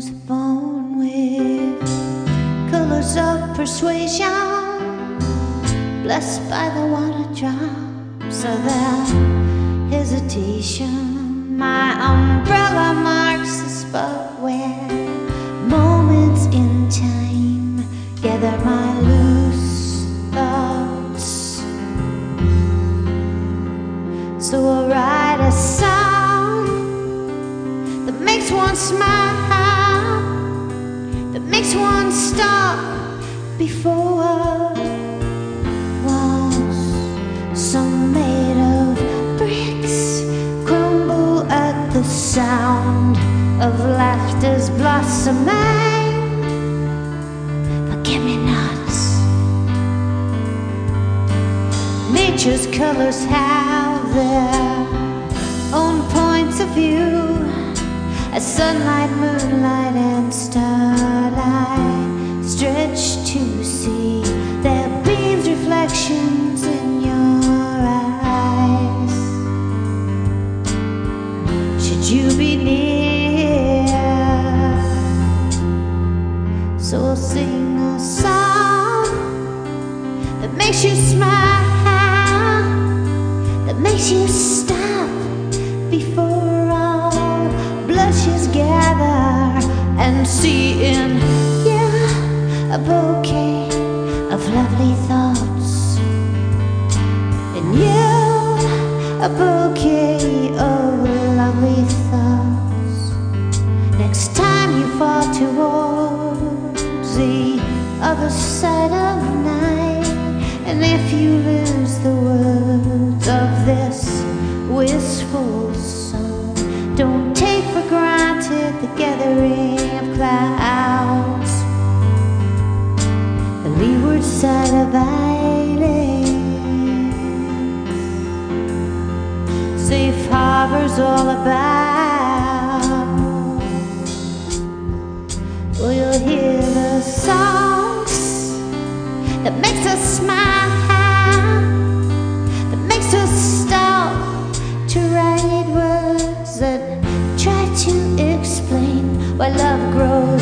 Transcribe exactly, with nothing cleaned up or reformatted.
was born with colors of persuasion, blessed by the water drops of their hesitation. My umbrella marks the spot where moments in time gather my loose thoughts. So I'll write a song that makes one smile, that makes one stop before walls, some made of bricks, crumble at the sound of laughter's blossoming. Forgive me not. Nature's colors have their own points of view, as sunlight, moonlight, and starlight stretch to see their beams, reflections in your eyes. Should you be near, so I'll sing a song that makes you smile, that makes you stop before all blushes gather, and see in you a bouquet of lovely thoughts, in you a bouquet of lovely thoughts. Next time you fall towards the other side of night, and if you lose the words of this wistful song, don't take for granted the gathering of clouds, the leeward side of islands, safe harbors all about. Well, you'll hear the songs that makes us smile, that makes us stop to write words that try to explain why love grows